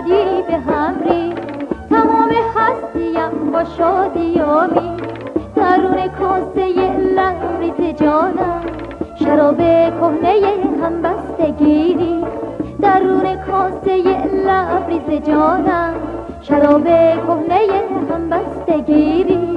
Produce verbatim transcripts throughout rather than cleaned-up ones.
شادی به هم ری، تمام هستیم با شادی آمی. درون کاسه لبریز جانم شراب کهنه همبستگیری، درون کاسه لبریز جانم شراب کهنه همبستگیری.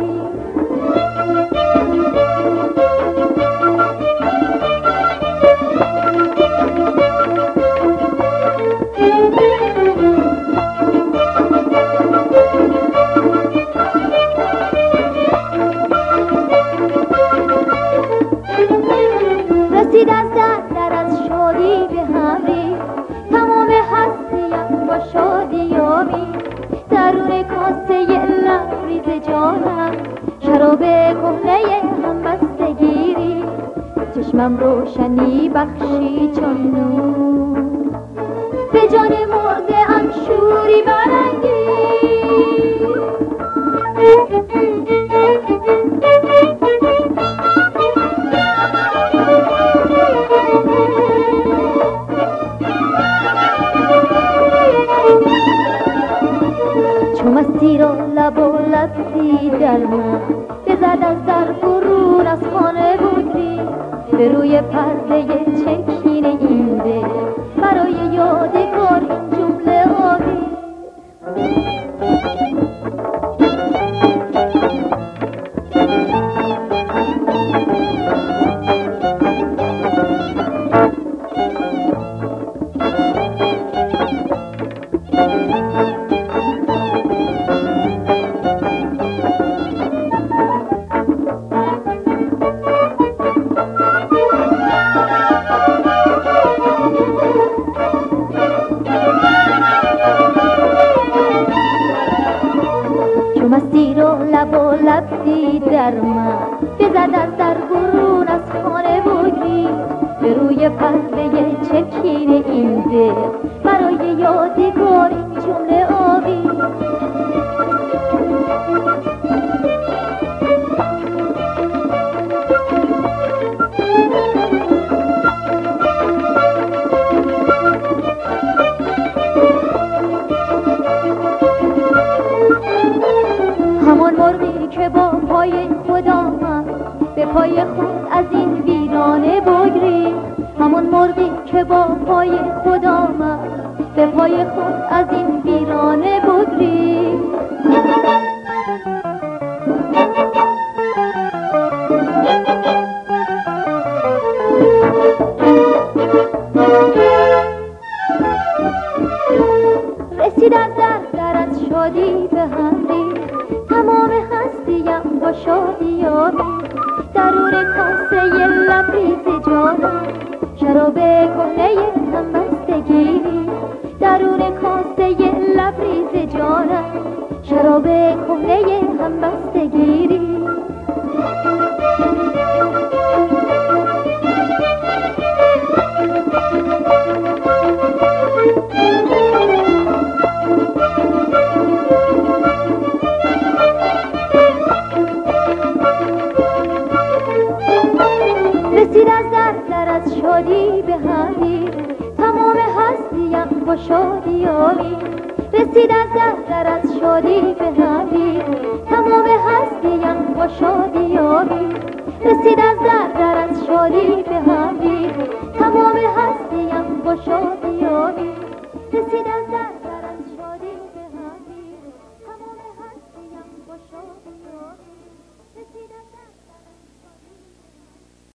رسید از در در از شادی به هم ری، تمام هستیم با شادی آمی. درون کاسه لبریز جانم شراب کهنه همبستگیری. چشمم روشنی بخشی چون نور، به جان مرده ام شوری برانگیز. چو مستی را لب و لبی در من بزد از در برون از خانه بگری، به روی پرده چکین این دل برای یادگار این جمله آوی. مستی رو لب و لبی در من بزد از در برون از خانه بگری، به روی پرده چکین این دل برای یادگار این جمله آوی. همان مرغی که با پای خود آمد به پای خود از این ویرانه بگری، همان مرغی که با پای خود آمد به پای خود از این ویرانه بگری. رسید از در در از شادی به هم ری، تمام هستیم با شادی آمی. درون کاسه لبریز جانم شراب کهنه همبستگیری، درون کاسه لبریز جانم شراب کهنه همبستگیری. رسید از در در از شادی به هم ری، تمام هستیم با شادی آمی. رسید از در در از شادی به هم ری، تمام هستیم با شادی آمی. رسید از در در از شادی به هم ری، تمام هستیم با شادی